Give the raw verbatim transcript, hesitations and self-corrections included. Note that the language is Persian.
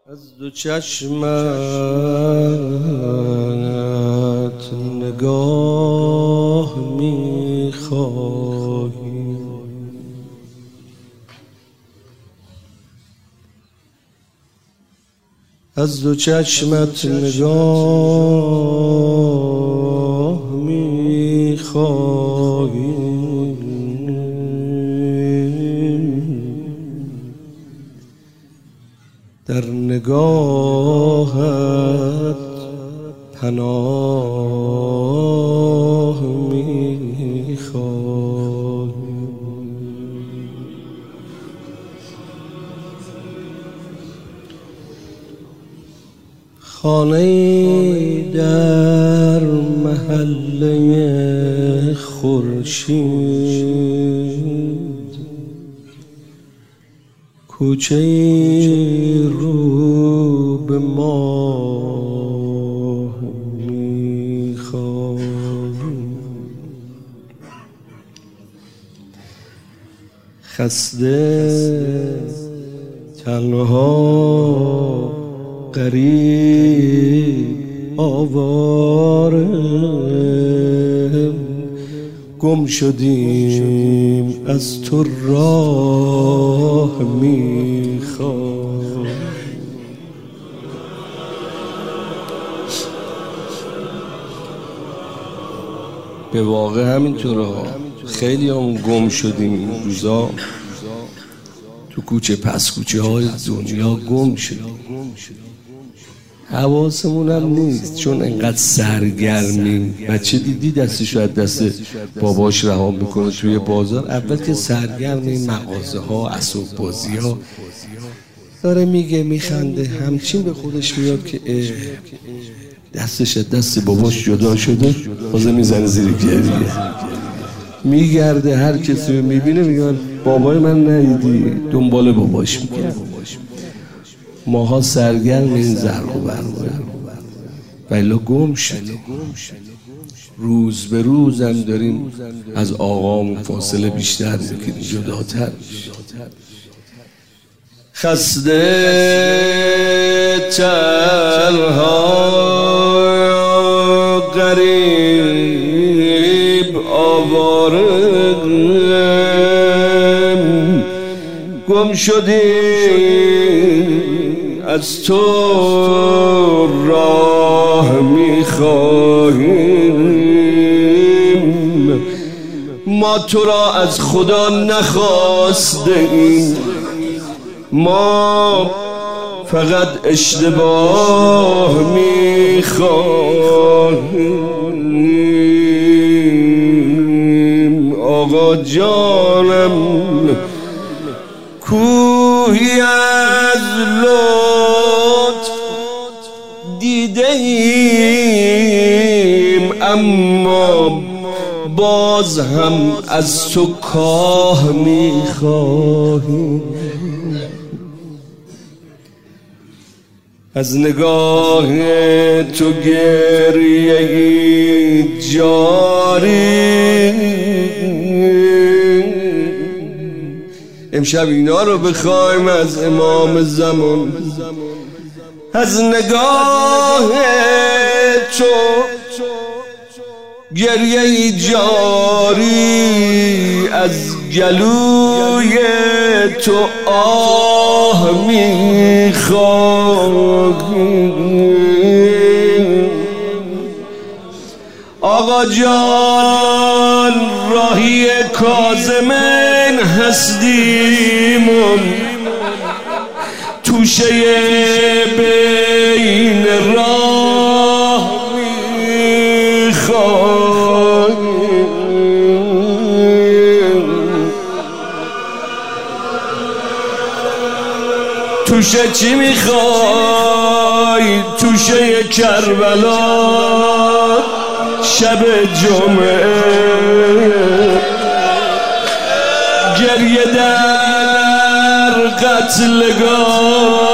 از دو چشمت نگاه می‌خواهی، از دو چشمت نگاه می‌خواهی، در نگاهت پناه می‌خواهی. خانه‌ای در محله خورشید، کوچه‌ای رو به ماه می‌خواهی، خسته تنها غریب آواره، گم شدیم از تو راه می‌خواهیم. به واقع همینطوره ها، خیلی هم گم شدیم این روزا تو کوچه پس کوچه های دنیا، گم شدیم، حواسمون هم نیست چون انقدر سرگرمیم. بچه دیدی دستشو از دست باباش رها میکنه توی بازار، اول که سرگرمیم مغازه ها، اسباب بازی ها، داره میگه میخنده، همچین به خودش میاد که دستش از دست باباش جدا شده، بازه میزنه زیر گریه، میگرده هر کسی رو میبینه میگن بابای من ندیدی، دنبال باباش میگرد. ماها سرگرم این زرق و برق ولی گم شدیم، روز به روز هم داریم از آقامون فاصله بیشتر میکنیم، جداتر. خسته تنها غریب آواره، گم شدیم از تو راه می‌خواهیم. ما تو را از خدا نخواسته ایم، ما فقط اشتباه می‌خواهیم. آقا جانم کوهی از لطف دیده ایم، اما باز هم از تو کاه می‌خواهیم. از نگاه تو گریه جاری، امشب اینا رو بخوایم از امام زمان. از نگاه تو گریه جاری، از گلوی تو آه می‌خواهیم. آقا جان راهی کاظمین هستیمون، توشه بین راه می‌خواهیم. توشه چی می‌خوای؟ توشه کربلا شب جمعه، گریه در قتلگاه